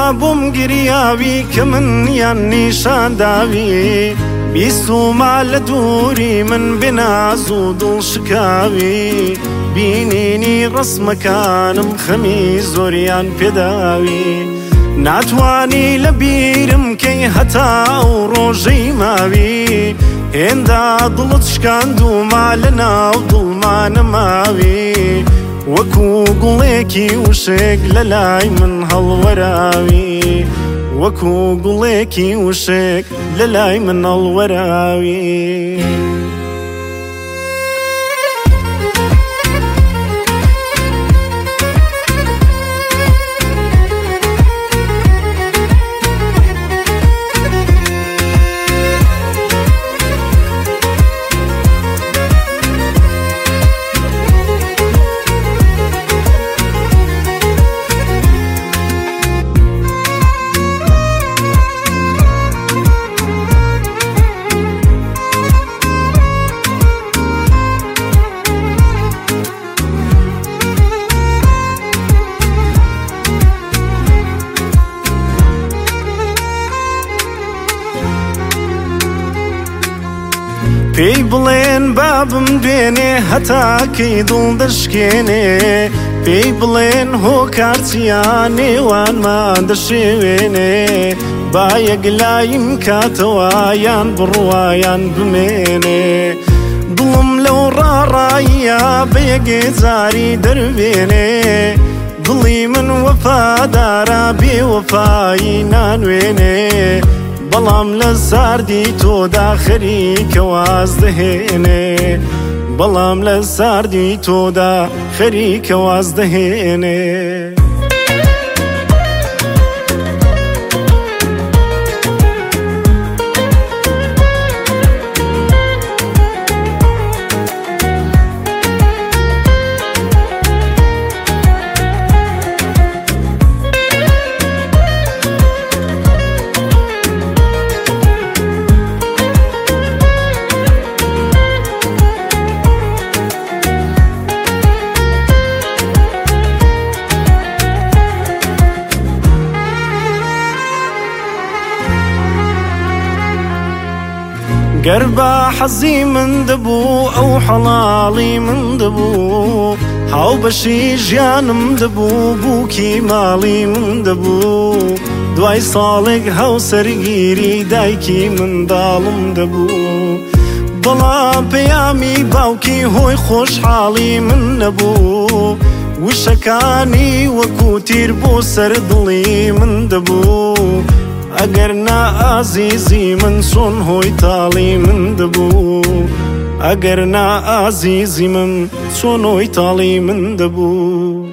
بۆم گریاوی کە منیان نیشانداوی بیستوما لە دووری من بێناز و دڵشکاوی بینینی ڕسمەکانم خەمی زۆریان پێداوی ناتوانی لە بیرم کەی هەتا ئەو ڕۆژەی ماوی هێندا دڵت شکاندوما لە ناو دڵمانە ماوی وەکو گوڵێکی وشێک لە لای من هەڵوەراوی وەکو گوڵێکی وشێک لە لای من هەڵوەراوی پێی بڵێن بابم دوێنێ هەتاکەی دڵ دەشکێنێ پێی بڵێن هۆکارچیان نێوانمان دەشێوێنێ با یەکلایم کاتەوە یان بڕوایان بمێنێ دڵم لەو ڕاڕاییە بە یەکێجاری دەروێنێ دڵی من وەفادارە بێوەفایی نانوێنێ بەڵام لە ساردی تۆدا خەریکە واز دەهێنێ بەڵام لە ساردی تۆدا خەریکە واز دەهێنێ گەر بە حەزی من دەبوو ئەو حەڵاڵی من دەبوو هاوبەشی ژیانم دەبوو بووکی ماڵی من دەبوو دوای ساڵێک هاوسەرگیری دایکی منداڵم دەبوو بەڵام پەیامی باوکی هۆی خۆشحاڵی من نەبوو وشەکانی وەکو تیر بۆ سەر دڵی من دەبوو ئەگەر نا ئازیزی من چۆن هۆی تاڵی من دەبوو ئەگەر نا ئازیزی من چۆن هۆی تاڵی من دەبوو